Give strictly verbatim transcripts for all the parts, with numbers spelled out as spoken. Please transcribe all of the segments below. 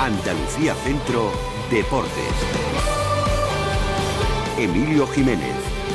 Andalucía Centro Deportes. Emilio Jiménez.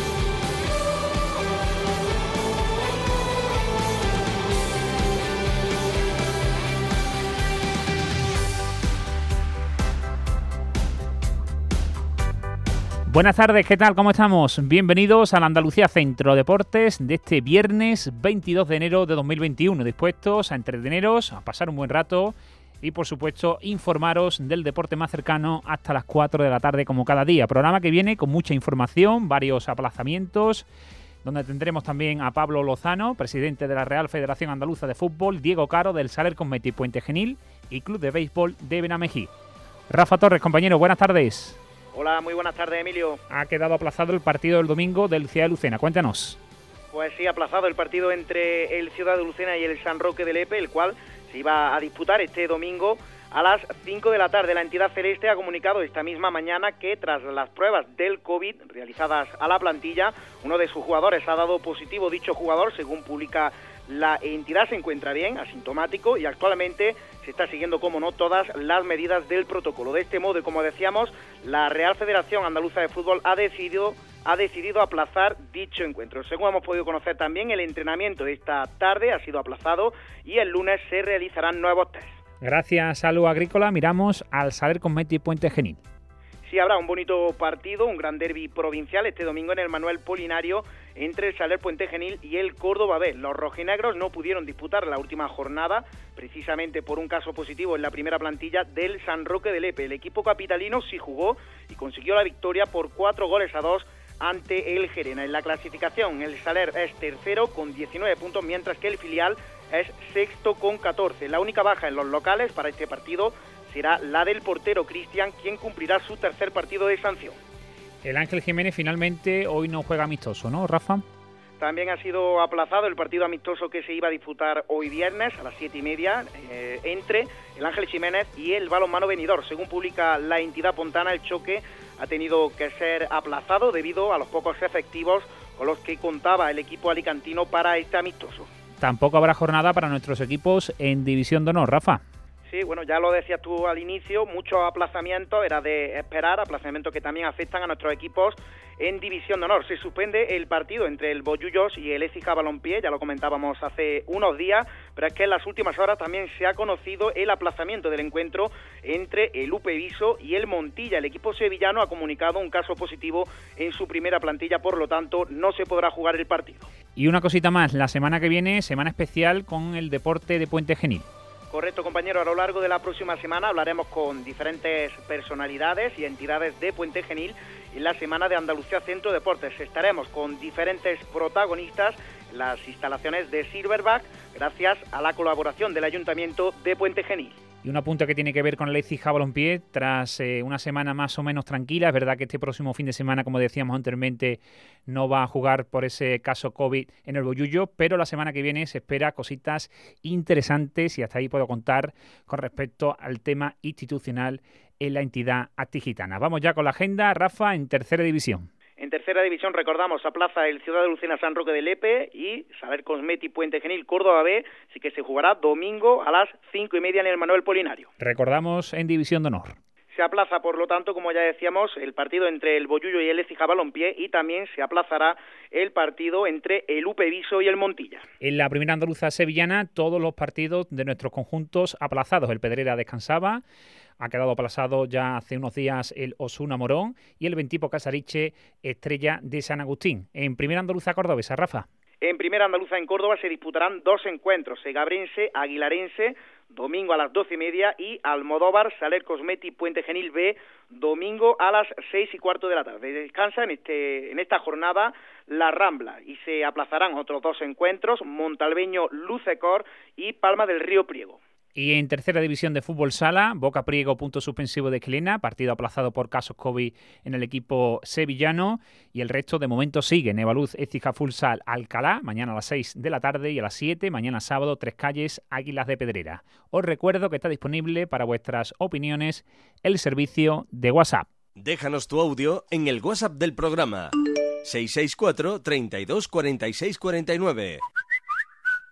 Buenas tardes, ¿qué tal? ¿Cómo estamos? Bienvenidos a la Andalucía Centro Deportes de este viernes veintidós de enero de dos mil veintiuno. Dispuestos a entreteneros, a pasar un buen rato y, por supuesto, informaros del deporte más cercano hasta las cuatro de la tarde como cada día. Programa que viene con mucha información, varios aplazamientos, donde tendremos también a Pablo Lozano, presidente de la Real Federación Andaluza de Fútbol, Diego Caro del Saler Cosmeti Puente Genil y Club de Béisbol de Benamejí. Rafa Torres, compañero, buenas tardes. Hola, muy buenas tardes, Emilio. Ha quedado aplazado el partido del domingo del Ciudad de Lucena. Cuéntanos. Pues sí, aplazado el partido entre el Ciudad de Lucena y el San Roque de Lepe, el cual se iba a disputar este domingo a las cinco de la tarde. La entidad celeste ha comunicado esta misma mañana que tras las pruebas del COVID realizadas a la plantilla, uno de sus jugadores ha dado positivo. Dicho jugador, según publica la entidad, se encuentra bien, asintomático, y actualmente se está siguiendo, como no, todas las medidas del protocolo. De este modo, y como decíamos, la Real Federación Andaluza de Fútbol ha decidido, ha decidido aplazar dicho encuentro. Según hemos podido conocer también, el entrenamiento de esta tarde ha sido aplazado y el lunes se realizarán nuevos test. Gracias, Salud Agrícola. Miramos al Saler Cosmeti Puente Genil. Sí, habrá un bonito partido, un gran derbi provincial este domingo en el Manuel Polinario entre el Saler Puente Genil y el Córdoba B. Los rojinegros no pudieron disputar la última jornada, precisamente por un caso positivo en la primera plantilla del San Roque de Lepe. El equipo capitalino sí jugó y consiguió la victoria por cuatro goles a dos ante el Gerena. En la clasificación, el Saler es tercero con diecinueve puntos, mientras que el filial es sexto con catorce. La única baja en los locales para este partido será la del portero Cristian, quien cumplirá su tercer partido de sanción. El Ángel Jiménez finalmente hoy no juega amistoso, ¿no, Rafa? También ha sido aplazado el partido amistoso que se iba a disputar hoy viernes a las siete y media eh, entre el Ángel Jiménez y el Balonmano Benidorm. Según publica la entidad pontana, el choque ha tenido que ser aplazado debido a los pocos efectivos con los que contaba el equipo alicantino para este amistoso. Tampoco habrá jornada para nuestros equipos en División de Honor, Rafa. Sí, bueno, ya lo decías tú al inicio, muchos aplazamientos, era de esperar, aplazamientos que también afectan a nuestros equipos en División de Honor. Se suspende el partido entre el Bollullos y el Écija Balompié, ya lo comentábamos hace unos días, pero es que en las últimas horas también se ha conocido el aplazamiento del encuentro entre el U P Viso y el Montilla. El equipo sevillano ha comunicado un caso positivo en su primera plantilla, por lo tanto no se podrá jugar el partido. Y una cosita más, la semana que viene, semana especial con el deporte de Puente Genil. Correcto, compañero. A lo largo de la próxima semana hablaremos con diferentes personalidades y entidades de Puente Genil en la Semana de Andalucía Centro Deportes. Estaremos con diferentes protagonistas en las instalaciones de Silverback, gracias a la colaboración del Ayuntamiento de Puente Genil. Y un apunte que tiene que ver con el Écija Balompié, tras eh, una semana más o menos tranquila. Es verdad que este próximo fin de semana, como decíamos anteriormente, no va a jugar por ese caso COVID en el Bollullo, pero la semana que viene se espera cositas interesantes y hasta ahí puedo contar con respecto al tema institucional en la entidad actigitana. Vamos ya con la agenda, Rafa, en tercera división. En tercera división, recordamos, aplaza el Ciudad de Lucena San Roque de Lepe y Saler Cosmeti Puente Genil Córdoba B, así que se jugará domingo a las cinco y media en el Manuel Polinario. Recordamos en División de Honor. Se aplaza, por lo tanto, como ya decíamos, el partido entre el Bollullo y el Écija Balompié, y también se aplazará el partido entre el U P Viso y el Montilla. En la primera andaluza sevillana, todos los partidos de nuestros conjuntos aplazados. El Pedrera descansaba, ha quedado aplazado ya hace unos días el Osuna Morón y el Ventipo Casariche Estrella de San Agustín. En primera andaluza cordobesa, Rafa. En primera andaluza en Córdoba se disputarán dos encuentros, Segabrense, Aguilarense, domingo a las doce y media, y Almodóvar, Saler Cosmeti, Puente Genil B, domingo a las seis y cuarto de la tarde. Descansa en, este, en esta jornada la Rambla y se aplazarán otros dos encuentros, Montalbeño, Lucecor y Palma del Río Priego. Y en tercera división de fútbol sala, Boca Priego, punto suspensivo de Esquilena, partido aplazado por casos COVID en el equipo sevillano, y el resto de momento sigue. Nevaluz, Écija Futsal, Alcalá, mañana a las seis de la tarde, y a las siete, mañana sábado, Tres Calles, Águilas de Pedrera. Os recuerdo que está disponible para vuestras opiniones el servicio de WhatsApp. Déjanos tu audio en el WhatsApp del programa seis seis cuatro, treinta y dos, cuarenta y seis, cuarenta y nueve.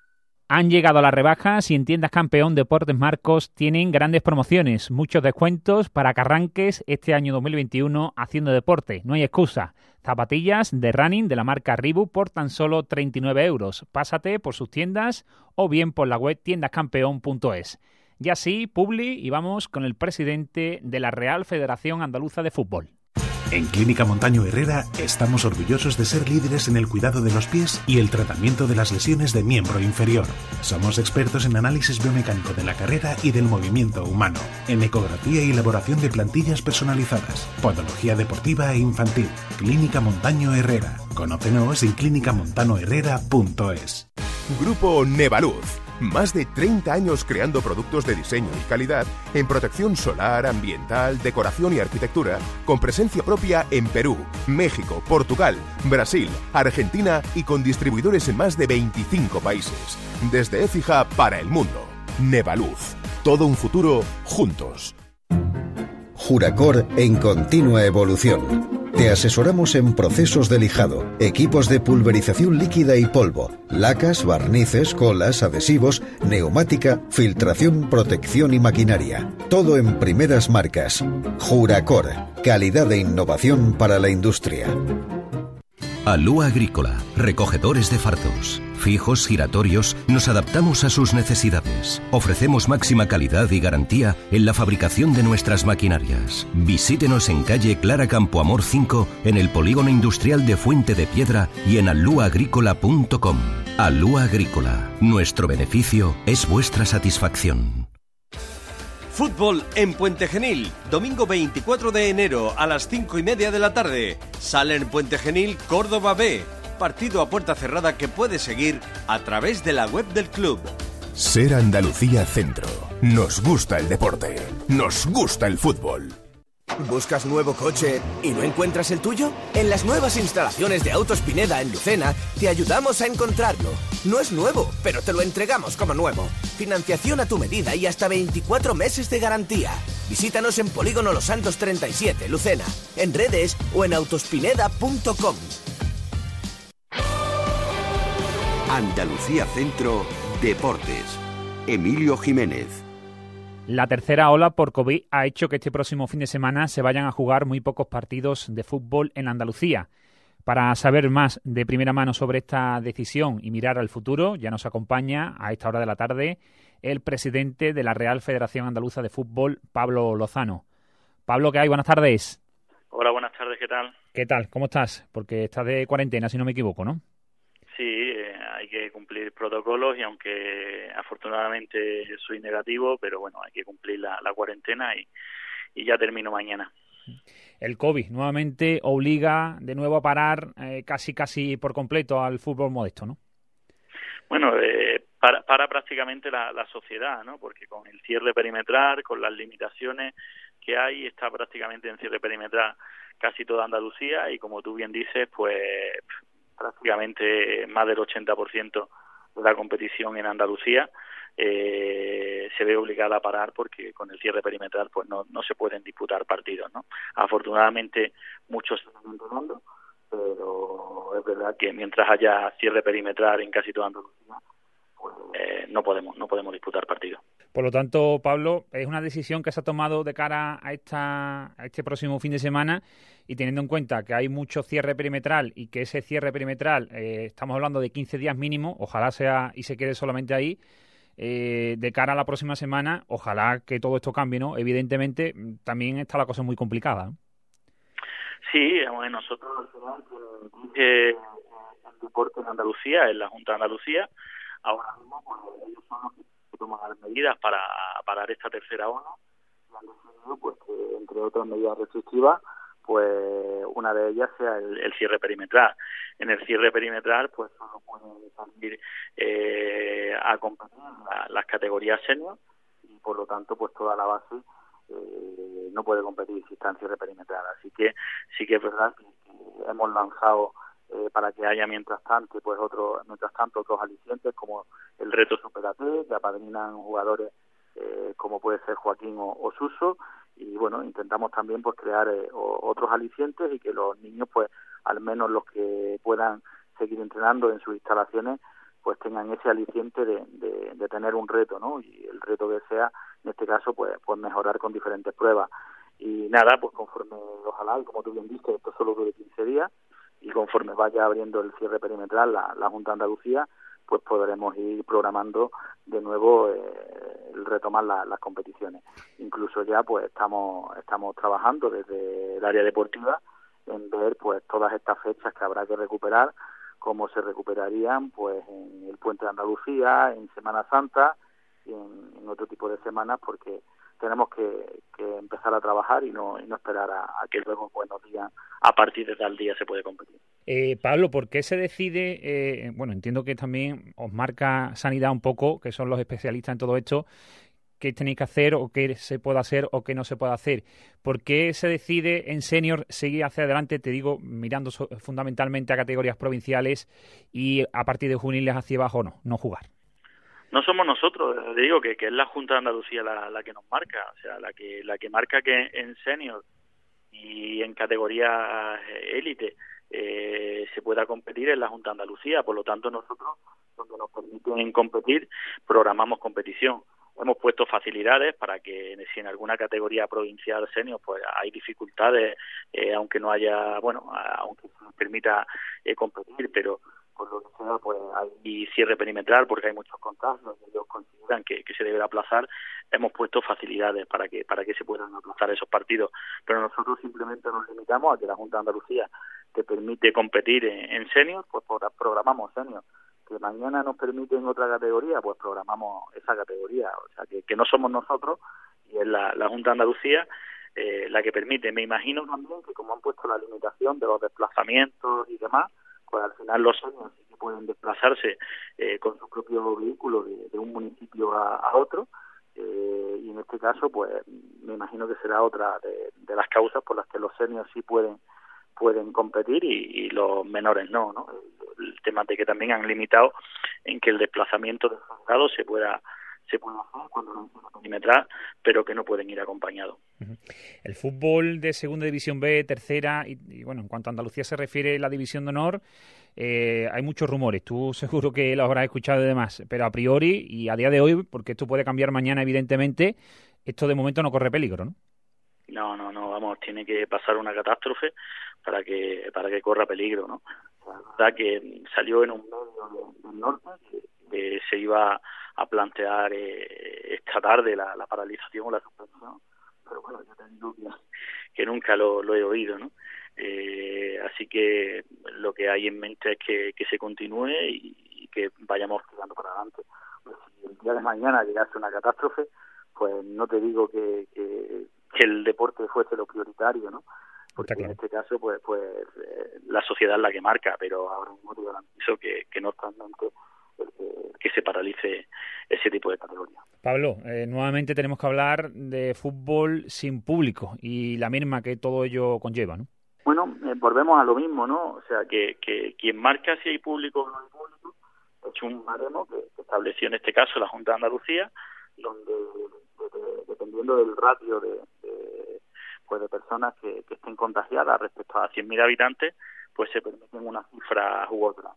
Han llegado las rebajas y en Tiendas Campeón Deportes Marcos tienen grandes promociones, muchos descuentos para que arranques este año dos mil veintiuno haciendo deporte. No hay excusa. Zapatillas de running de la marca Reebok por tan solo treinta y nueve euros. Pásate por sus tiendas o bien por la web tiendas campeón punto es. Y así, Publi, y vamos con el presidente de la Real Federación Andaluza de Fútbol. En Clínica Montaño Herrera estamos orgullosos de ser líderes en el cuidado de los pies y el tratamiento de las lesiones de miembro inferior. Somos expertos en análisis biomecánico de la carrera y del movimiento humano, en ecografía y elaboración de plantillas personalizadas, podología deportiva e infantil. Clínica Montaño Herrera. Conócenos en clínica montano herrera punto es. Grupo Nevaluz. Más de treinta años creando productos de diseño y calidad en protección solar, ambiental, decoración y arquitectura, con presencia propia en Perú, México, Portugal, Brasil, Argentina y con distribuidores en más de veinticinco países. Desde Écija para el mundo. Nevaluz. Todo un futuro juntos. Juracor en continua evolución. Te asesoramos en procesos de lijado, equipos de pulverización líquida y polvo, lacas, barnices, colas, adhesivos, neumática, filtración, protección y maquinaria. Todo en primeras marcas. Juracor, calidad e innovación para la industria. Alúa Agrícola, recogedores de fardos. Fijos, giratorios, nos adaptamos a sus necesidades. Ofrecemos máxima calidad y garantía en la fabricación de nuestras maquinarias. Visítenos en calle Clara Campoamor cinco, en el Polígono Industrial de Fuente de Piedra y en alúa agrícola punto com. Alúa Agrícola, nuestro beneficio es vuestra satisfacción. Fútbol en Puente Genil, domingo veinticuatro de enero a las cinco y media de la tarde. Sale en Puente Genil, Córdoba B. Partido a puerta cerrada que puedes seguir a través de la web del club. Ser Andalucía Centro. Nos gusta el deporte. Nos gusta el fútbol. ¿Buscas nuevo coche y no encuentras el tuyo? En las nuevas instalaciones de Autos Pineda en Lucena te ayudamos a encontrarlo. No es nuevo, pero te lo entregamos como nuevo. Financiación a tu medida y hasta veinticuatro meses de garantía. Visítanos en Polígono Los Santos treinta y siete, Lucena, en redes o en autospineda punto com. Andalucía Centro Deportes. Emilio Jiménez. La tercera ola por COVID ha hecho que este próximo fin de semana se vayan a jugar muy pocos partidos de fútbol en Andalucía. Para saber más de primera mano sobre esta decisión y mirar al futuro, ya nos acompaña a esta hora de la tarde el presidente de la Real Federación Andaluza de Fútbol, Pablo Lozano. Pablo, ¿qué hay? Buenas tardes. Hola, buenas tardes, ¿qué tal? ¿Qué tal? ¿Cómo estás? Porque estás de cuarentena, si no me equivoco, ¿no? Sí, eh, hay que cumplir protocolos y aunque afortunadamente soy negativo, pero bueno, hay que cumplir la, la cuarentena y, y ya termino mañana. El COVID nuevamente obliga de nuevo a parar eh, casi casi por completo al fútbol modesto, ¿no? Bueno, eh, para, para prácticamente la, la sociedad, ¿no? Porque con el cierre perimetral, con las limitaciones que hay, está prácticamente en cierre perimetral casi toda Andalucía y como tú bien dices, pues prácticamente más del ochenta por ciento de la competición en Andalucía eh, se ve obligada a parar porque con el cierre perimetral pues no, no se pueden disputar partidos, ¿no? Afortunadamente muchos se están entrenando, pero es verdad que mientras haya cierre perimetral en casi toda Andalucía pues eh, no podemos no podemos disputar partidos. Por lo tanto, Pablo, es una decisión que se ha tomado de cara a esta a este próximo fin de semana y teniendo en cuenta que hay mucho cierre perimetral y que ese cierre perimetral, eh, estamos hablando de quince días mínimo, ojalá sea y se quede solamente ahí, eh, de cara a la próxima semana, ojalá que todo esto cambie, ¿no? Evidentemente, también está la cosa muy complicada, ¿no? Sí, bueno, nosotros eh, el deporte en Andalucía, en la Junta de Andalucía, ahora mismo pues, ellos son los que toman las medidas para parar esta tercera ola y han decidido pues que entre otras medidas restrictivas pues una de ellas sea el, el cierre perimetral. En el cierre perimetral pues solo pueden salir eh, a competir la, las categorías senior y por lo tanto pues toda la base eh, no puede competir si está en cierre perimetral. Así que sí que es verdad que, que hemos lanzado Eh, para que haya mientras tanto pues otros mientras tanto otros alicientes como el reto Superate, que apadrinan jugadores eh, como puede ser Joaquín o, o Suso y bueno, intentamos también pues crear eh, o, otros alicientes y que los niños pues al menos los que puedan seguir entrenando en sus instalaciones pues tengan ese aliciente de, de, de tener un reto, ¿no? Y el reto que sea, en este caso, pues, pues mejorar con diferentes pruebas. Y nada, pues conforme, ojalá, y como tú bien dices, esto solo dure quince días, y conforme vaya abriendo el cierre perimetral la, la Junta de Andalucía, pues podremos ir programando de nuevo eh, el retomar la, las competiciones. Incluso ya pues estamos estamos trabajando desde el área deportiva en ver pues todas estas fechas que habrá que recuperar, cómo se recuperarían pues en el Puente de Andalucía, en Semana Santa y en, en otro tipo de semanas, porque tenemos que, que empezar a trabajar y no, y no esperar a, a que luego pues nos digan a partir de tal día se puede competir. Eh, Pablo, ¿por qué se decide? Eh, bueno, entiendo que también os marca Sanidad un poco, que son los especialistas en todo esto, qué tenéis que hacer o qué se puede hacer o qué no se puede hacer. ¿Por qué se decide en senior seguir hacia adelante, te digo, mirando so- fundamentalmente a categorías provinciales y a partir de juveniles hacia abajo no, no jugar? No somos nosotros, te digo que, que es la Junta de Andalucía la, la que nos marca, o sea, la que la que marca que en senior y en categorías élite eh, se pueda competir en la Junta de Andalucía. Por lo tanto, nosotros, donde nos permiten competir, programamos competición. Hemos puesto facilidades para que si en alguna categoría provincial senior pues hay dificultades, eh, aunque no haya, bueno, aunque se nos permita eh, competir, pero por lo que sea, pues hay cierre perimetral porque hay muchos contagios y ellos consideran que, que se debe aplazar. Hemos puesto facilidades para que para que se puedan aplazar esos partidos, pero nosotros simplemente nos limitamos a que la Junta de Andalucía te permite competir en, en senior, pues programamos senior. Que mañana nos permiten otra categoría, pues programamos esa categoría. O sea, que, que no somos nosotros y es la, la Junta de Andalucía eh, la que permite. Me imagino también que como han puesto la limitación de los desplazamientos y demás, pues al final los seniors sí que pueden desplazarse eh, con su propio vehículo de, de un municipio a, a otro, eh, y en este caso pues me imagino que será otra de, de las causas por las que los seniors sí pueden pueden competir y, y los menores no, ¿no? El, el tema de que también han limitado en que el desplazamiento de los soldados se pueda se puede hacer cuando no es perimetral, pero que no pueden ir acompañados. El fútbol de segunda división B, tercera, y, y bueno, en cuanto a Andalucía se refiere, la división de honor, eh, hay muchos rumores, tú seguro que lo habrás escuchado y demás, pero a priori y a día de hoy, porque esto puede cambiar mañana evidentemente, esto de momento no corre peligro, ¿no? No, no, no, vamos, tiene que pasar una catástrofe para que para que corra peligro, ¿no? La verdad que salió en un medio del norte que, que se iba a plantear eh, esta tarde la, la paralización o la suspensión, pero bueno, yo te digo que, que nunca lo, lo he oído, ¿no? Eh, así que lo que hay en mente es que, que se continúe y, y que vayamos tirando para adelante. Pues si el día de mañana llegase una catástrofe, pues no te digo que, que, que el deporte fuese lo prioritario, ¿no? Porque claro, en este caso pues pues eh, la sociedad es la que marca, pero ahora mismo te garantizo que, que no está en mente que, que se paralice ese tipo de categoría. Pablo, eh, nuevamente tenemos que hablar de fútbol sin público y la misma que todo ello conlleva, ¿no? Bueno, eh, volvemos a lo mismo, ¿no? O sea, que, que quien marca si hay público o no hay público es un baremo que, que estableció en este caso la Junta de Andalucía, donde de, de, dependiendo del ratio de, de pues de personas que, que estén contagiadas respecto a cien mil habitantes, pues se permiten una cifra u otra.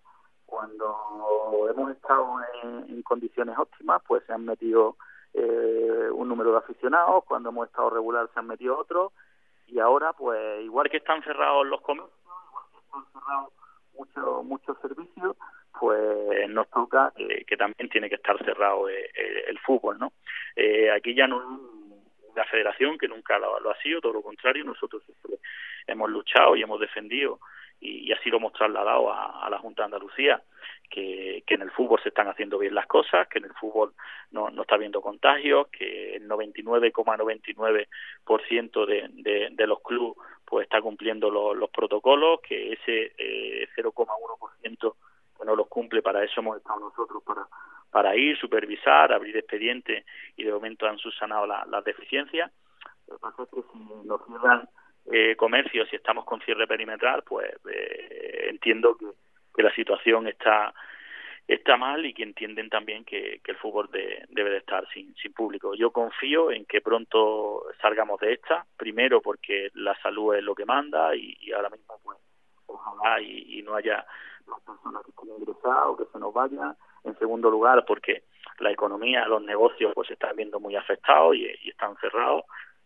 Cuando hemos estado en, en condiciones óptimas, pues se han metido eh, un número de aficionados, cuando hemos estado regular se han metido otros, y ahora, pues igual que están cerrados los comercios, igual que están cerrados muchos muchos servicios, pues nos toca eh, que también tiene que estar cerrado eh, eh, el fútbol, ¿no? Eh, aquí ya no es la federación, que nunca lo, lo ha sido, todo lo contrario, nosotros siempre hemos luchado y hemos defendido, y, y así lo hemos trasladado a, a la Junta de Andalucía, que, que en el fútbol se están haciendo bien las cosas, que en el fútbol no, no está habiendo contagios, que el noventa y nueve coma noventa y nueve por ciento de, de, de los clubes pues está cumpliendo los, los protocolos, que ese eh, cero coma uno por ciento que no los cumple, para eso hemos estado nosotros, para para ir, supervisar, abrir expedientes, y de momento han subsanado la, las deficiencias. Lo que pasa es que si nos cierran eh, comercios y estamos con cierre perimetral, pues eh, entiendo que, que la situación está está mal y que entienden también que, que el fútbol de, debe de estar sin, sin público. Yo confío en que pronto salgamos de esta, primero porque la salud es lo que manda y, y ahora mismo pues ojalá y, y no haya las personas que estén ingresadas o que se nos vayan, en segundo lugar porque la economía, los negocios pues se están viendo muy afectados y, y están cerrados,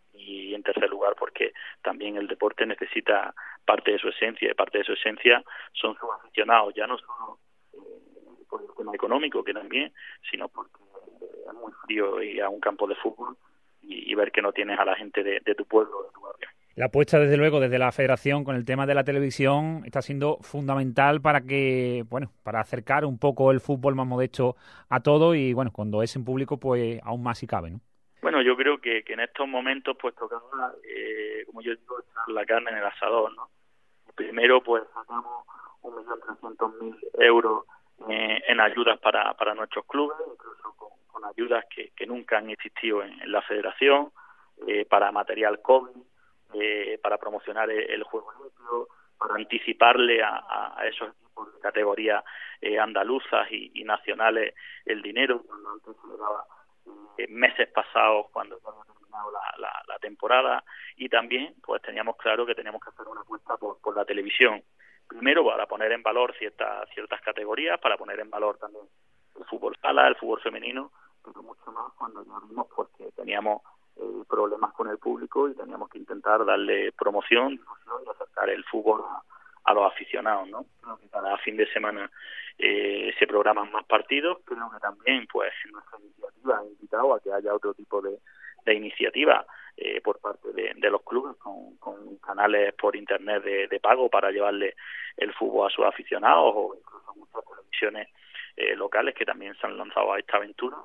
y en tercer lugar porque también el deporte necesita parte de su esencia, y parte de su esencia son sus aficionados, ya no solo eh, por el tema económico, que también, sino porque es muy frío ir a un campo de fútbol y, y ver que no tienes a la gente de, de tu pueblo, de tu barrio. La apuesta, desde luego, desde la Federación con el tema de la televisión está siendo fundamental para que, bueno, para acercar un poco el fútbol más modesto a todo, y, bueno, cuando es en público, pues aún más si cabe, ¿no? Bueno, yo creo que, que en estos momentos, pues tocaba, eh, como yo digo, echar la carne en el asador, ¿no? Primero, pues sacamos un millón trescientos mil euros eh, en ayudas para, para nuestros clubes, incluso con, con ayudas que, que nunca han existido en, en la Federación, eh, para material COVID, Eh, para promocionar el, el juego limpio, para anticiparle a, a esos equipos de categorías eh, andaluzas y, y nacionales el dinero, cuando antes se le daba eh, meses pasados cuando ya había terminado la, la, la temporada. Y también pues teníamos claro que teníamos que hacer una apuesta por, por la televisión, primero para poner en valor ciertas ciertas categorías, para poner en valor también el fútbol sala, el fútbol femenino, pero mucho más cuando ya vimos pues que teníamos Eh, problemas con el público y teníamos que intentar darle promoción, difusión y acercar el fútbol a, a los aficionados, ¿no? Creo que cada fin de semana eh, se programan más partidos. Creo que también, pues, nuestra iniciativa ha invitado a que haya otro tipo de, de iniciativa eh, por parte de, de los clubes con, con canales por internet de, de pago para llevarle el fútbol a sus aficionados, o incluso muchas televisiones eh, locales que también se han lanzado a esta aventura.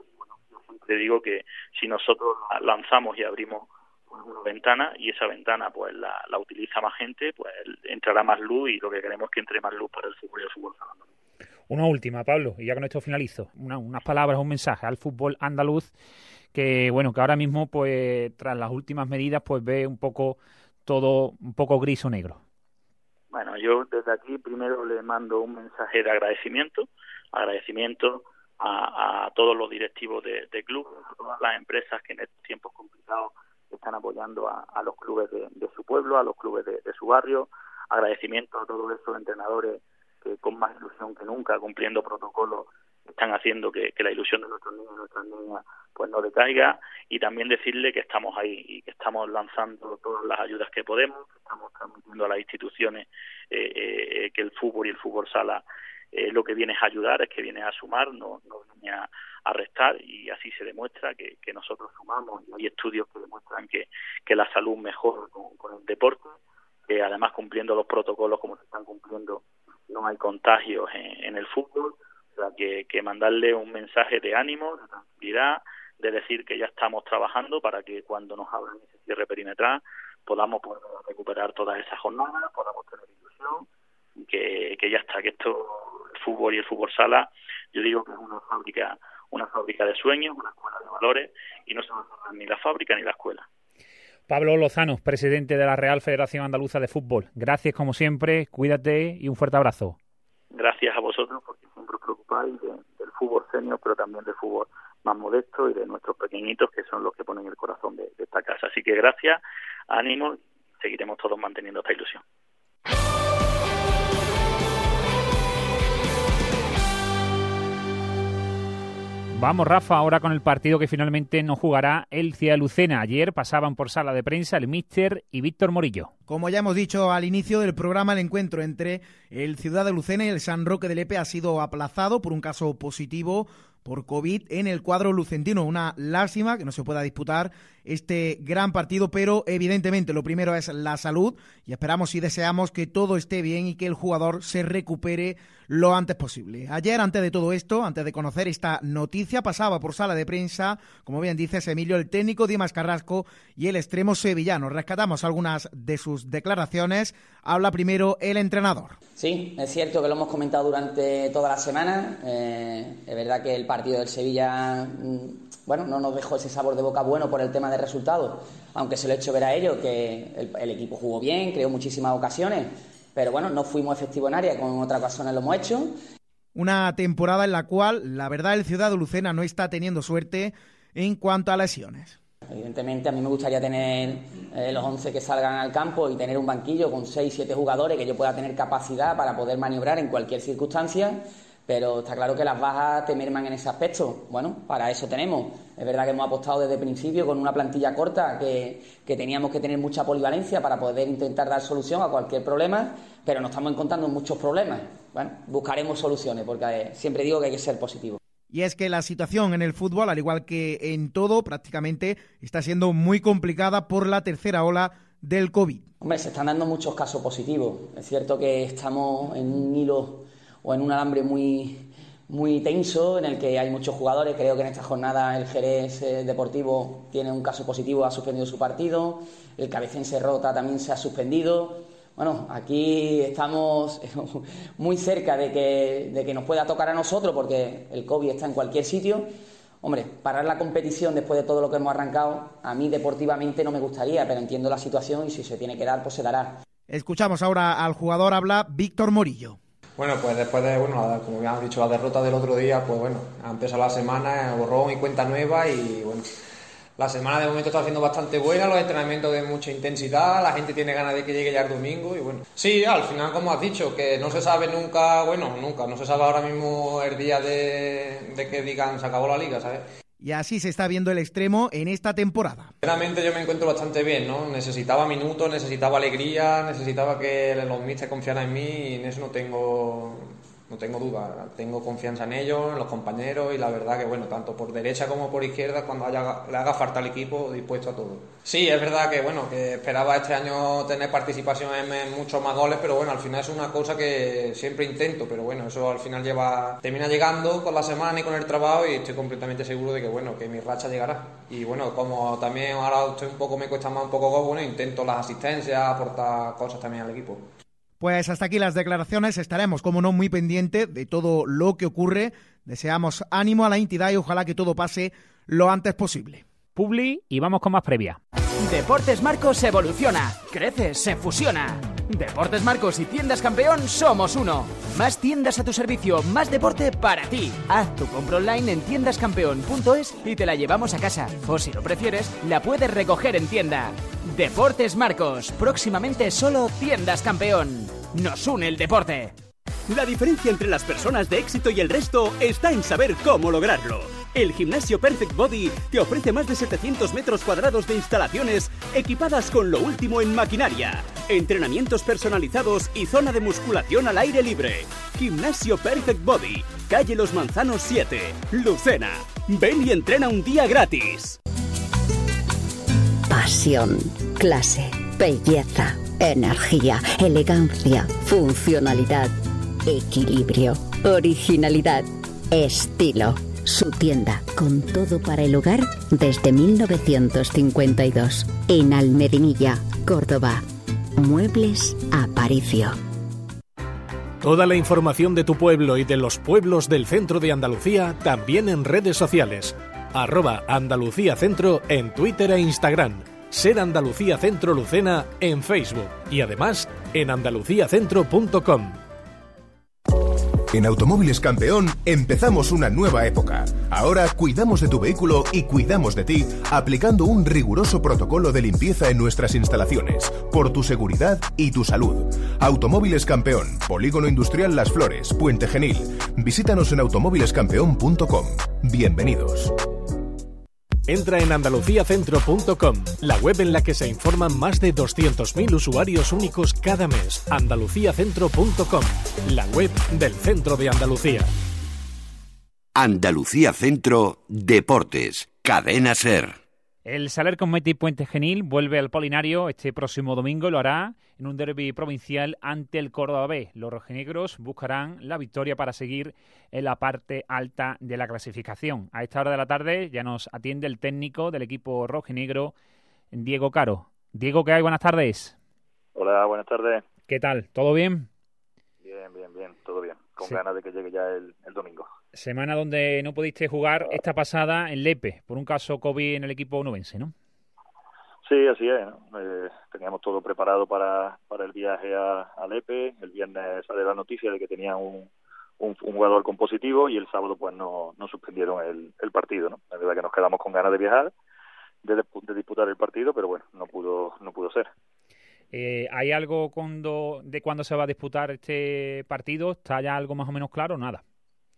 Te digo que si nosotros lanzamos y abrimos una ventana, y esa ventana pues la, la utiliza más gente, pues entrará más luz, y lo que queremos es que entre más luz para el fútbol y el fútbol sala. Una última, Pablo, y ya con esto finalizo. Una, unas palabras, un mensaje al fútbol andaluz que, bueno, que ahora mismo, pues tras las últimas medidas, pues ve un poco todo un poco gris o negro. Bueno, yo desde aquí primero le mando un mensaje de agradecimiento, agradecimiento A, a todos los directivos de, de clubes, a todas las empresas que en estos tiempos complicados están apoyando a, a los clubes de, de su pueblo, a los clubes de, de su barrio. Agradecimiento a todos esos entrenadores que con más ilusión que nunca, cumpliendo protocolos, están haciendo que, que la ilusión de nuestros niños y nuestras niñas pues no decaiga. Y también decirle que estamos ahí y que estamos lanzando todas las ayudas que podemos, que estamos transmitiendo a las instituciones eh, eh, que el fútbol y el fútbol sala Eh, lo que viene es a ayudar, es que viene a sumar, no, no viene a, a restar, y así se demuestra que, que nosotros sumamos. Y hay estudios que demuestran que, que la salud mejora con, con el deporte, que además cumpliendo los protocolos como se están cumpliendo no hay contagios en, en el fútbol. O sea, que, que mandarle un mensaje de ánimo, de tranquilidad, de decir que ya estamos trabajando para que cuando nos abran ese cierre perimetral podamos poder recuperar todas esas jornadas, podamos tener ilusión, y que, que ya está, que esto, el fútbol y el fútbol sala, yo digo que es una fábrica, una fábrica de sueños, una escuela de valores, y no se va a cerrar ni la fábrica ni la escuela. Pablo Lozano, presidente de la Real Federación Andaluza de Fútbol, gracias como siempre, cuídate y un fuerte abrazo. Gracias a vosotros, porque siempre os preocupáis de, del fútbol senior, pero también del fútbol más modesto y de nuestros pequeñitos, que son los que ponen el corazón de, de esta casa. Así que gracias, ánimo, seguiremos todos manteniendo esta ilusión. Vamos, Rafa, ahora con el partido que finalmente no jugará el Ciudad de Lucena. Ayer pasaban por sala de prensa el míster y Víctor Morillo. Como ya hemos dicho al inicio del programa, el encuentro entre el Ciudad de Lucena y el San Roque de Lepe ha sido aplazado por un caso positivo por COVID en el cuadro lucentino. Una lástima que no se pueda disputar este gran partido, pero evidentemente lo primero es la salud, y esperamos y deseamos que todo esté bien y que el jugador se recupere lo antes posible. Ayer, antes de todo esto, antes de conocer esta noticia, pasaba por sala de prensa, como bien dices, Emilio, el técnico Dimas Carrasco y el extremo sevillano. Rescatamos algunas de sus declaraciones. Habla primero el entrenador. Sí, es cierto que lo hemos comentado durante toda la semana. Eh, es verdad que el partido del Sevilla, bueno, no nos dejó ese sabor de boca bueno por el tema de resultados, aunque se lo he hecho ver a ellos, que el, el equipo jugó bien, creó muchísimas ocasiones, pero bueno, no fuimos efectivos en área, con otras ocasiones lo hemos hecho. Una temporada en la cual, la verdad, el Ciudad de Lucena no está teniendo suerte en cuanto a lesiones. Evidentemente a mí me gustaría tener eh, los once que salgan al campo y tener un banquillo con seis siete jugadores que yo pueda tener capacidad para poder maniobrar en cualquier circunstancia, pero está claro que las bajas te merman en ese aspecto. Bueno, para eso tenemos. Es verdad que hemos apostado desde el principio con una plantilla corta, que, que teníamos que tener mucha polivalencia para poder intentar dar solución a cualquier problema, pero nos estamos encontrando muchos problemas. Bueno, buscaremos soluciones, porque siempre digo que hay que ser positivo. Y es que la situación en el fútbol, al igual que en todo, prácticamente está siendo muy complicada por la tercera ola del COVID. Hombre, se están dando muchos casos positivos. Es cierto que estamos en un hilo o en un alambre muy, muy tenso en el que hay muchos jugadores. Creo que en esta jornada el Jerez eh, Deportivo tiene un caso positivo, ha suspendido su partido. El Cabecense Rota también se ha suspendido. Bueno, aquí estamos muy cerca de que, de que nos pueda tocar a nosotros, porque el COVID está en cualquier sitio. Hombre, parar la competición después de todo lo que hemos arrancado, a mí deportivamente no me gustaría, pero entiendo la situación y si se tiene que dar, pues se dará. Escuchamos ahora al jugador, habla Víctor Morillo. Bueno, pues después de, bueno, como ya han dicho, la derrota del otro día, pues bueno, ha empezado la semana, borrón y cuenta nueva y bueno, la semana de momento está siendo bastante buena, los entrenamientos de mucha intensidad, la gente tiene ganas de que llegue ya el domingo y bueno. Sí, al final, como has dicho, que no se sabe nunca, bueno, nunca, no se sabe ahora mismo el día de, de que digan se acabó la liga, ¿sabes? Y así se está viendo el extremo en esta temporada. Realmente yo me encuentro bastante bien, ¿no? Necesitaba minutos, necesitaba alegría, necesitaba que los míster confiaran en mí y en eso no tengo... No tengo duda, tengo confianza en ellos, en los compañeros y la verdad que, bueno, tanto por derecha como por izquierda, cuando haya, le haga falta al equipo, dispuesto a todo. Sí, es verdad que, bueno, que esperaba este año tener participación en, en muchos más goles, pero bueno, al final es una cosa que siempre intento, pero bueno, eso al final lleva termina llegando con la semana y con el trabajo y estoy completamente seguro de que, bueno, que mi racha llegará. Y bueno, como también ahora estoy un poco, me cuesta más un poco gol, bueno, intento las asistencias, aportar cosas también al equipo. Pues hasta aquí las declaraciones, estaremos, como no, muy pendientes de todo lo que ocurre. Deseamos ánimo a la entidad y ojalá que todo pase lo antes posible. Publi y vamos con más previa. Deportes Marcos evoluciona, crece, se fusiona. Deportes Marcos y Tiendas Campeón somos uno. Más tiendas a tu servicio, más deporte para ti. Haz tu compra online en tiendas campeón punto es y te la llevamos a casa. O si lo prefieres, la puedes recoger en tienda. Deportes Marcos, próximamente solo Tiendas Campeón. Nos une el deporte. La diferencia entre las personas de éxito y el resto está en saber cómo lograrlo. El gimnasio Perfect Body te ofrece más de setecientos metros cuadrados de instalaciones equipadas con lo último en maquinaria, entrenamientos personalizados y zona de musculación al aire libre. Gimnasio Perfect Body, calle Los Manzanos siete, Lucena. Ven y entrena un día gratis. Pasión, clase, belleza, energía, elegancia, funcionalidad, equilibrio, originalidad, estilo. Su tienda, con todo para el hogar, desde mil novecientos cincuenta y dos. En Almedinilla, Córdoba. Muebles Aparicio. Toda la información de tu pueblo y de los pueblos del centro de Andalucía también en redes sociales. Arroba Andalucía Centro en Twitter e Instagram. Ser Andalucía Centro Lucena en Facebook. Y además en andalucía centro punto com. En Automóviles Campeón empezamos una nueva época. Ahora cuidamos de tu vehículo y cuidamos de ti aplicando un riguroso protocolo de limpieza en nuestras instalaciones, por tu seguridad y tu salud. Automóviles Campeón, Polígono Industrial Las Flores, Puente Genil. Visítanos en automóviles campeón punto com. Bienvenidos. Entra en andalucía centro punto com, la web en la que se informan más de doscientos mil usuarios únicos cada mes. andalucía centro punto com, la web del centro de Andalucía. Andalucía Centro Deportes, Cadena SER. El Saler Cosmeti Puente Genil vuelve al Polinario este próximo domingo y lo hará en un derbi provincial ante el Córdoba B. Los rojinegros buscarán la victoria para seguir en la parte alta de la clasificación. A esta hora de la tarde ya nos atiende el técnico del equipo rojinegro, Diego Caro. Diego, ¿qué hay? Buenas tardes. Hola, buenas tardes. ¿Qué tal? ¿Todo bien? Bien, bien, bien, todo bien. Con Sí. ganas de que llegue ya el, el domingo. Semana donde no pudiste jugar esta pasada en Lepe por un caso COVID en el equipo onubense, ¿no? Sí, así es, ¿no? Eh, teníamos todo preparado para, para el viaje a, a Lepe. El viernes sale la noticia de que tenían un, un, un jugador con positivo y el sábado pues no, no suspendieron el, el partido, ¿no? La verdad que nos quedamos con ganas de viajar, de, de disputar el partido, pero bueno, no pudo no pudo ser. Eh, ¿Hay algo cuando, de cuándo se va a disputar este partido? ¿Está ya algo más o menos claro o nada?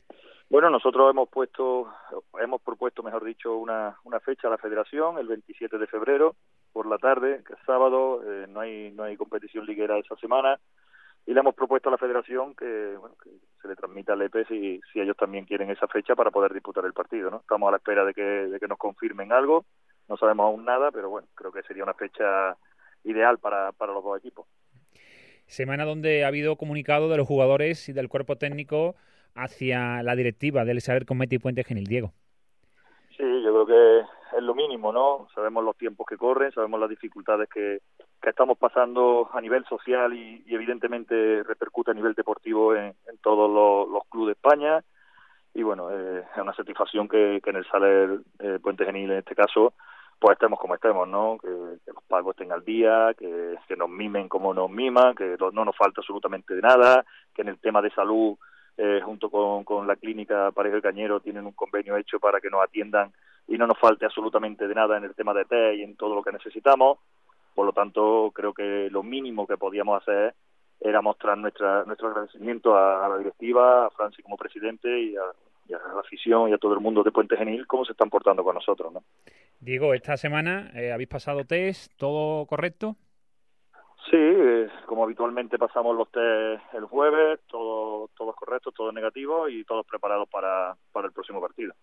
Bueno, nosotros hemos puesto, hemos propuesto, mejor dicho, una, una fecha a la Federación, el veintisiete de febrero, por la tarde, que es sábado, eh, no hay no hay competición liguera esa semana, y le hemos propuesto a la Federación que, bueno, que se le transmita al E P E si, si ellos también quieren esa fecha para poder disputar el partido, ¿no? Estamos a la espera de que, de que nos confirmen algo, no sabemos aún nada, pero bueno, creo que sería una fecha ideal para, para los dos equipos. Semana donde ha habido comunicado de los jugadores y del cuerpo técnico hacia la directiva del Saler Cosmeti Puente Genil. Diego. Sí, yo creo que es lo mínimo, ¿no? Sabemos los tiempos que corren, sabemos las dificultades que, que estamos pasando a nivel social y, y evidentemente repercute a nivel deportivo en, en todos los, los clubes de España. Y bueno, eh, es una satisfacción que, que en el Saler eh, Puente Genil, en este caso, pues estemos como estemos, ¿no? Que, que los pagos estén al día, que, que nos mimen como nos miman, que no nos falta absolutamente de nada, que en el tema de salud, Eh, junto con, con la clínica Parejo y Cañero tienen un convenio hecho para que nos atiendan y no nos falte absolutamente de nada en el tema de test y en todo lo que necesitamos. Por lo tanto, creo que lo mínimo que podíamos hacer era mostrar nuestra, nuestro agradecimiento a, a la directiva, a Francis como presidente y a, y a la afición y a todo el mundo de Puente Genil, cómo se están portando con nosotros, ¿no? Diego, esta semana eh, habéis pasado test, ¿todo correcto? Sí, eh, como habitualmente pasamos los test el jueves, todo, todos correctos, todos negativos y todos preparados para, para el próximo partido.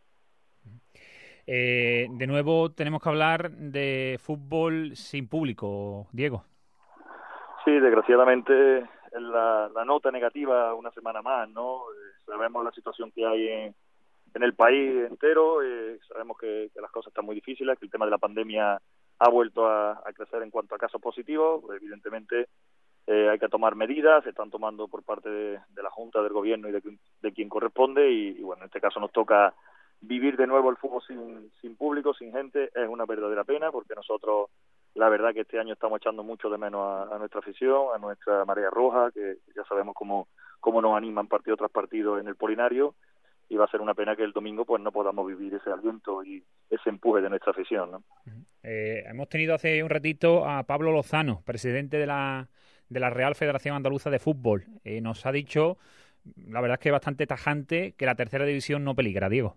Eh, de nuevo tenemos que hablar de fútbol sin público, Diego. Sí, desgraciadamente es la, la nota negativa una semana más, ¿no? Eh, sabemos la situación que hay en, en el país entero, eh, sabemos que, que las cosas están muy difíciles, que el tema de la pandemia ha vuelto a, a crecer en cuanto a casos positivos. Evidentemente eh, hay que tomar medidas, se están tomando por parte de, de la Junta, del Gobierno y de, de quien corresponde y, y bueno, en este caso nos toca vivir de nuevo el fútbol sin, sin público, sin gente. Es una verdadera pena porque nosotros la verdad que este año estamos echando mucho de menos a, a nuestra afición, a nuestra Marea Roja, que ya sabemos cómo, cómo nos animan partido tras partido en el Polinario, y va a ser una pena que el domingo pues no podamos vivir ese aliento y ese empuje de nuestra afición, ¿no? Eh, hemos tenido hace un ratito a Pablo Lozano, presidente de la, de la Real Federación Andaluza de Fútbol. Eh, nos ha dicho, la verdad es que bastante tajante, que la tercera división no peligra, Diego.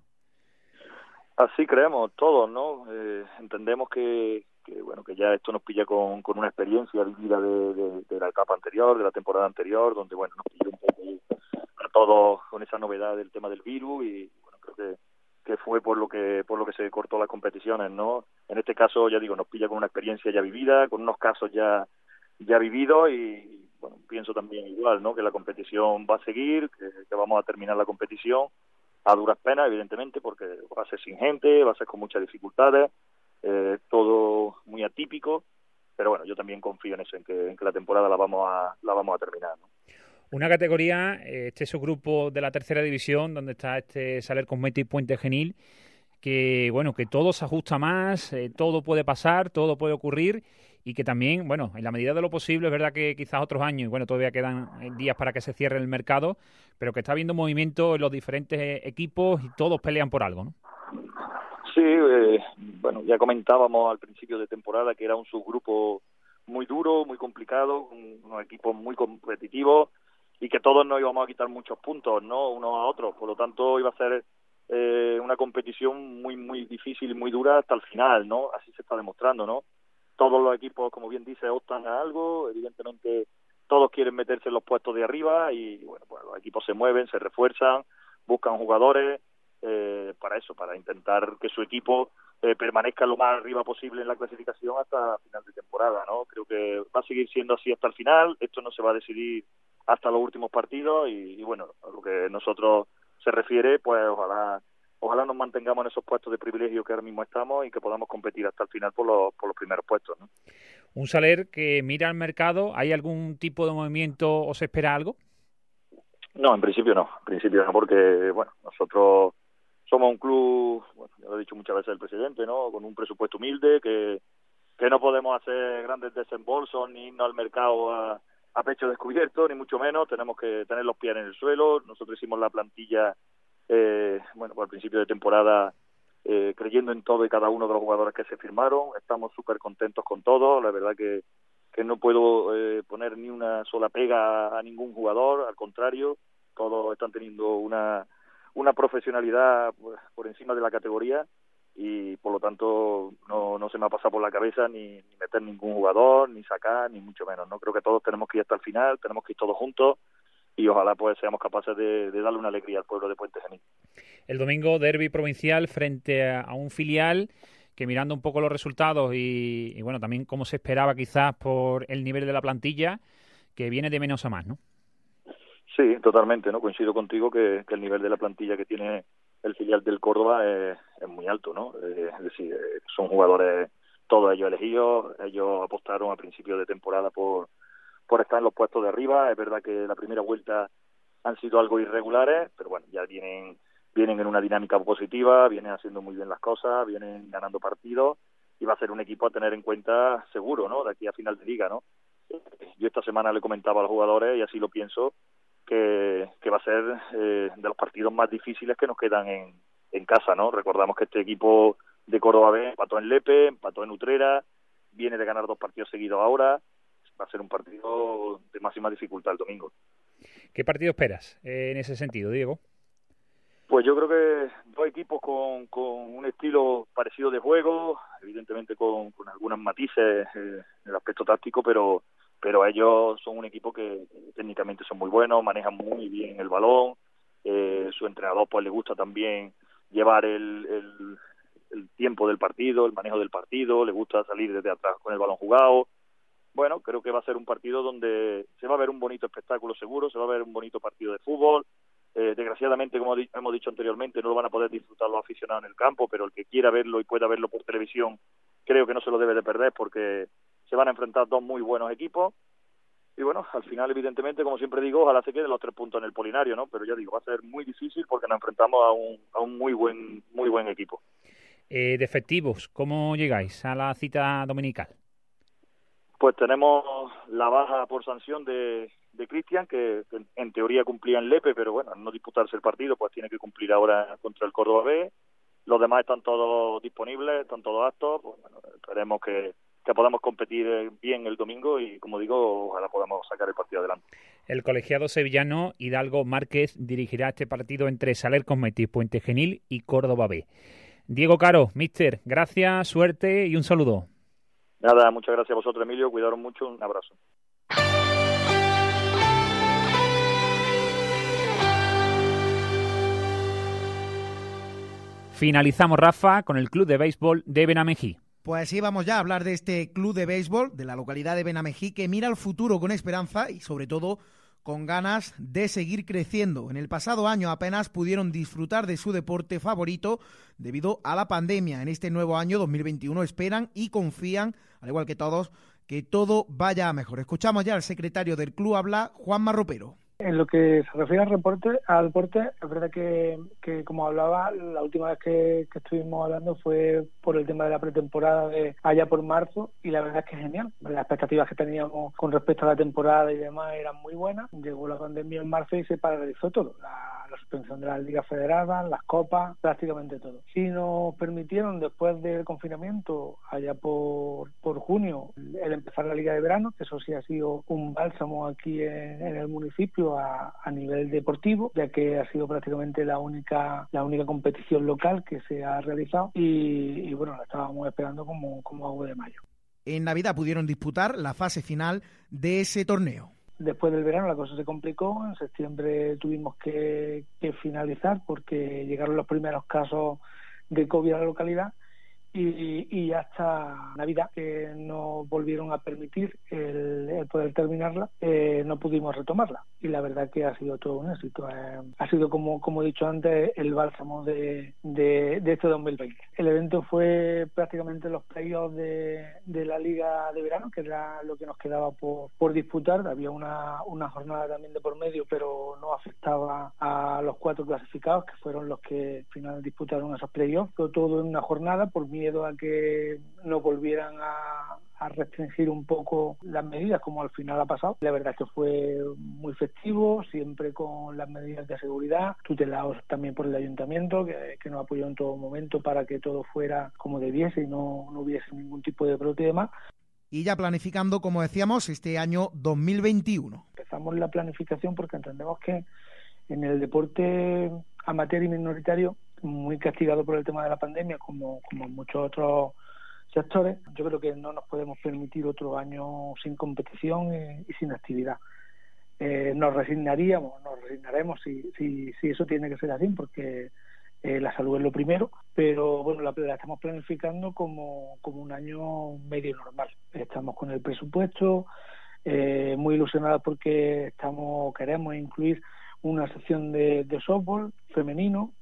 Así creemos todos, ¿no? Eh, entendemos que, que bueno que ya esto nos pilla con, con una experiencia vivida de, de, de la etapa anterior, de la temporada anterior, donde bueno nos pilló un poco a todos con esa novedad del tema del virus y bueno creo que, que fue por lo que por lo que se cortó las competiciones, ¿no? En este caso ya digo nos pilla con una experiencia ya vivida, con unos casos ya ya vividos y bueno pienso también igual, ¿no? Que la competición va a seguir, que, que vamos a terminar la competición a duras penas, evidentemente, porque va a ser sin gente, va a ser con muchas dificultades, eh, todo muy atípico, pero bueno, yo también confío en eso, en que, en que la temporada la vamos a la vamos a terminar, ¿no? Una categoría, este subgrupo de la tercera división, donde está este Saler Cosmeti Puente Genil, que bueno, que todo se ajusta más, eh, todo puede pasar, todo puede ocurrir, y que también, bueno, en la medida de lo posible, es verdad que quizás otros años, y bueno, todavía quedan días para que se cierre el mercado, pero que está habiendo movimiento en los diferentes equipos y todos pelean por algo, ¿no? Sí, eh, bueno, ya comentábamos al principio de temporada que era un subgrupo muy duro, muy complicado, un, unos equipos muy competitivos y que todos nos íbamos a quitar muchos puntos, ¿no? Unos a otros, por lo tanto iba a ser eh, una competición muy, muy difícil y muy dura hasta el final, ¿no? Así se está demostrando, ¿no? Todos los equipos, como bien dice, optan a algo, evidentemente todos quieren meterse en los puestos de arriba y bueno, pues los equipos se mueven, se refuerzan, buscan jugadores eh, para eso, para intentar que su equipo eh, permanezca lo más arriba posible en la clasificación hasta final de temporada, ¿no? Creo que va a seguir siendo así hasta el final, esto no se va a decidir hasta los últimos partidos y, y bueno, a lo que nosotros se refiere, pues ojalá ojalá nos mantengamos en esos puestos de privilegio que ahora mismo estamos y que podamos competir hasta el final por los, por los primeros puestos, ¿no? Un Saler que mira al mercado, ¿hay algún tipo de movimiento o se espera algo? No, en principio no, en principio no, porque bueno, nosotros somos un club, bueno, ya lo he dicho muchas veces el presidente, ¿no? Con un presupuesto humilde, que, que no podemos hacer grandes desembolsos ni irnos al mercado a, a pecho descubierto, ni mucho menos, tenemos que tener los pies en el suelo. Nosotros hicimos la plantilla Eh, bueno, pues al principio de temporada eh, creyendo en todo y cada uno de los jugadores que se firmaron, estamos súper contentos con todo, la verdad que, que no puedo eh, poner ni una sola pega a, a ningún jugador, al contrario, todos están teniendo una una profesionalidad pues, por encima de la categoría, y por lo tanto no, no se me ha pasado por la cabeza ni, ni meter ningún jugador, ni sacar, ni mucho menos, ¿no? Creo que todos tenemos que ir hasta el final, tenemos que ir todos juntos, y ojalá pues seamos capaces de, de darle una alegría al pueblo de Puente Genil. El domingo, derbi provincial frente a, a un filial que, mirando un poco los resultados y, y bueno, también cómo se esperaba quizás por el nivel de la plantilla, que viene de menos a más, ¿no? Sí, totalmente, ¿no? Coincido contigo que, que el nivel de la plantilla que tiene el filial del Córdoba es, es muy alto, ¿no? Eh, es decir, eh, son jugadores todos ellos elegidos, ellos apostaron a principio de temporada por, por estar en los puestos de arriba. Es verdad que la primera vuelta han sido algo irregulares, pero bueno, ya vienen vienen en una dinámica positiva, vienen haciendo muy bien las cosas, vienen ganando partidos, y va a ser un equipo a tener en cuenta seguro, ¿no? De aquí a final de liga, ¿no? Yo esta semana le comentaba a los jugadores, y así lo pienso, que, que va a ser eh, de los partidos más difíciles que nos quedan en, en casa, ¿no? Recordamos que este equipo de Córdoba B empató en Lepe, empató en Utrera, viene de ganar dos partidos seguidos ahora. Va a ser un partido de máxima dificultad el domingo. ¿Qué partido esperas eh, en ese sentido, Diego? Pues yo creo que dos equipos con, con un estilo parecido de juego, evidentemente con, con algunos matices eh, en el aspecto táctico, pero pero ellos son un equipo que técnicamente son muy buenos, manejan muy bien el balón, eh, su entrenador pues le gusta también llevar el, el, el tiempo del partido, el manejo del partido, le gusta salir desde atrás con el balón jugado. Bueno, creo que va a ser un partido donde se va a ver un bonito espectáculo seguro, se va a ver un bonito partido de fútbol. Eh, desgraciadamente, como di- hemos dicho anteriormente, no lo van a poder disfrutar los aficionados en el campo, pero el que quiera verlo y pueda verlo por televisión, creo que no se lo debe de perder, porque se van a enfrentar dos muy buenos equipos. Y bueno, al final, evidentemente, como siempre digo, ojalá se queden los tres puntos en el Polinario, ¿no? Pero ya digo, va a ser muy difícil porque nos enfrentamos a un, a un muy buen muy buen equipo. Eh, de efectivos, ¿cómo llegáis a la cita dominical? Pues tenemos la baja por sanción de, de Cristian, que, que en teoría cumplía en Lepe, pero bueno, al no disputarse el partido, pues tiene que cumplir ahora contra el Córdoba B. Los demás están todos disponibles, están todos aptos. Pues bueno, esperemos que, que podamos competir bien el domingo y, como digo, ojalá podamos sacar el partido adelante. El colegiado sevillano Hidalgo Márquez dirigirá este partido entre Saler Cosmetis, Puente Genil y Córdoba B. Diego Caro, míster, gracias, suerte y un saludo. Nada, muchas gracias a vosotros, Emilio, cuidaros mucho, un abrazo. Finalizamos, Rafa, con el club de béisbol de Benamejí. Pues sí, vamos ya a hablar de este club de béisbol de la localidad de Benamejí, que mira al futuro con esperanza y sobre todo con ganas de seguir creciendo. En el pasado año apenas pudieron disfrutar de su deporte favorito debido a la pandemia. En este nuevo año dos mil veintiuno esperan y confían, al igual que todos, que todo vaya a mejor. Escuchamos ya al secretario del club, habla Juan Marropero. En lo que se refiere al reporte, al deporte, es verdad que, que como hablaba, la última vez que, que estuvimos hablando fue por el tema de la pretemporada de allá por marzo, y la verdad es que es genial. Las expectativas que teníamos con respecto a la temporada y demás eran muy buenas. Llegó la pandemia en marzo y se paralizó todo. La, la suspensión de las ligas federadas, las copas, prácticamente todo. Y nos permitieron, después del confinamiento, allá por, por junio, el empezar la liga de verano, que eso sí ha sido un bálsamo aquí en, en el municipio A, a nivel deportivo, ya que ha sido prácticamente la única la única competición local que se ha realizado y, y bueno, la estábamos esperando como, como agua de mayo. En Navidad pudieron disputar la fase final de ese torneo. Después del verano la cosa se complicó, en septiembre tuvimos que, que finalizar porque llegaron los primeros casos de COVID a la localidad. Y, y hasta Navidad, que no volvieron a permitir el, el poder terminarla, eh, no pudimos retomarla. Y la verdad que ha sido todo un éxito. Eh, ha sido, como, como he dicho antes, el bálsamo de, de, de este dos mil veinte. El evento fue prácticamente los playoffs de, de la Liga de Verano, que era lo que nos quedaba por, por disputar. Había una, una jornada también de por medio, pero no afectaba a los cuatro clasificados, que fueron los que al final disputaron esos playoffs. Fue todo en una jornada por miedo a que no volvieran a, a restringir un poco las medidas, como al final ha pasado. La verdad es que fue muy festivo, siempre con las medidas de seguridad, tutelados también por el ayuntamiento, que, que nos apoyó en todo momento para que todo fuera como debiese y no, no hubiese ningún tipo de problema. Y ya planificando, como decíamos, este año dos mil veintiuno. Empezamos la planificación porque entendemos que en el deporte amateur y minoritario, muy castigado por el tema de la pandemia, como, como muchos otros sectores. Yo creo que no nos podemos permitir otro año sin competición y, y sin actividad. Eh, nos resignaríamos, nos resignaremos si, si, si eso tiene que ser así, porque eh, la salud es lo primero, pero bueno, la, la estamos planificando como, como un año medio normal. Estamos con el presupuesto, eh, muy ilusionados porque estamos queremos incluir una sección de, de softball femenino,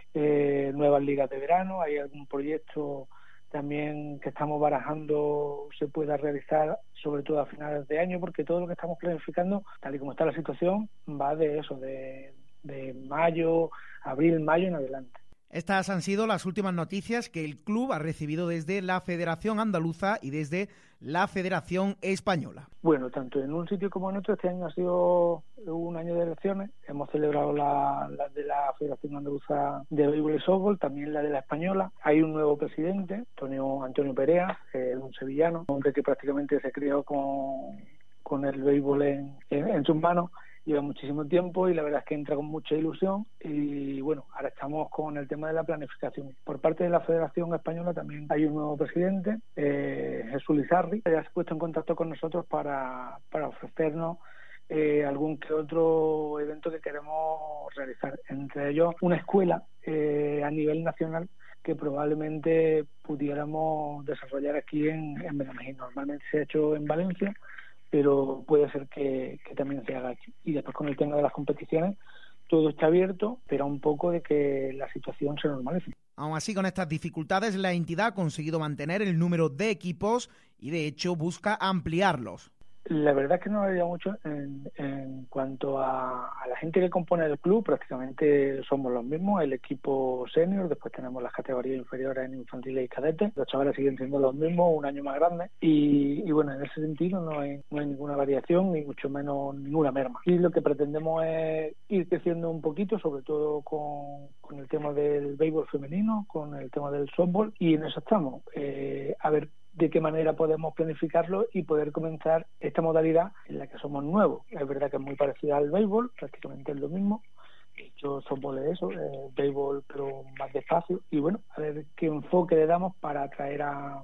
eh, nuevas ligas de verano, hay algún proyecto también que estamos barajando se pueda realizar sobre todo a finales de año, porque todo lo que estamos planificando, tal y como está la situación, va de eso, de, de mayo, abril, mayo en adelante. Estas han sido las últimas noticias que el club ha recibido desde la Federación Andaluza y desde la Federación Española. Bueno, tanto en un sitio como en otro, este año ha sido un año de elecciones. Hemos celebrado la, la de la Federación Andaluza de Béisbol y Softball, también la de la Española. Hay un nuevo presidente, Antonio, Antonio Perea, eh, un sevillano, un hombre que prácticamente se crió con, con el béisbol en, en, en sus manos. Lleva muchísimo tiempo y la verdad es que entra con mucha ilusión y bueno, ahora estamos con el tema de la planificación. Por parte de la Federación Española también hay un nuevo presidente, eh, Jesús Lizarri, que ya se ha puesto en contacto con nosotros para, para ofrecernos eh, algún que otro evento que queremos realizar. Entre ellos una escuela eh, a nivel nacional que probablemente pudiéramos desarrollar aquí en, en Benamejís. Normalmente se ha hecho en Valencia, pero puede ser que, que también se haga aquí. Y después con el tema de las competiciones, todo está abierto, pero un poco de que la situación se normalice. Aún así, con estas dificultades, la entidad ha conseguido mantener el número de equipos y, de hecho, busca ampliarlos. La verdad es que no varía mucho en, en cuanto a, a la gente que compone el club. Prácticamente somos los mismos, el equipo senior, después tenemos las categorías inferiores en infantiles y cadetes. Los chavales siguen siendo los mismos, un año más grande, y, y bueno, en ese sentido no hay, no hay ninguna variación, ni mucho menos ninguna merma. Y lo que pretendemos es ir creciendo un poquito, sobre todo con, con el tema del béisbol femenino, con el tema del softball, y en eso estamos. Eh, a ver de qué manera podemos planificarlo y poder comenzar esta modalidad en la que somos nuevos. Es verdad que es muy parecida al béisbol, prácticamente es lo mismo. De hecho, softball es eso, eh, béisbol pero más despacio. Y bueno, a ver qué enfoque le damos para atraer a,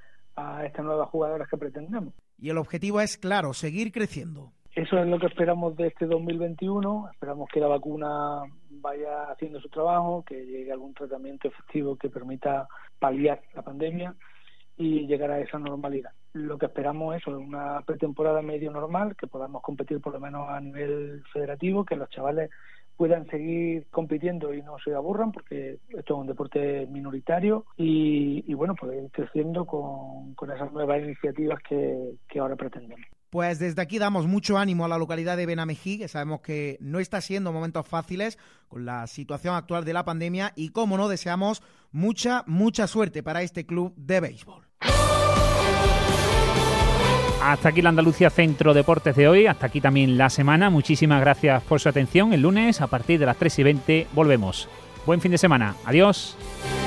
a estas nuevas jugadoras que pretendemos. Y el objetivo es, claro, seguir creciendo. Eso es lo que esperamos de este dos mil veintiuno. Esperamos que la vacuna vaya haciendo su trabajo, que llegue algún tratamiento efectivo que permita paliar la pandemia y llegar a esa normalidad. Lo que esperamos es una pretemporada medio normal, que podamos competir por lo menos a nivel federativo, que los chavales puedan seguir compitiendo y no se aburran, porque esto es un deporte minoritario, y, y bueno, pues ir creciendo con, con esas nuevas iniciativas que, que ahora pretendemos. Pues desde aquí damos mucho ánimo a la localidad de Benamejís, que sabemos que no está siendo momentos fáciles con la situación actual de la pandemia, y cómo no, deseamos mucha, mucha suerte para este club de béisbol. Hasta aquí la Andalucía Centro Deportes de hoy, hasta aquí también la semana. Muchísimas gracias por su atención. El lunes a partir de las tres y veinte volvemos. Buen fin de semana. Adiós.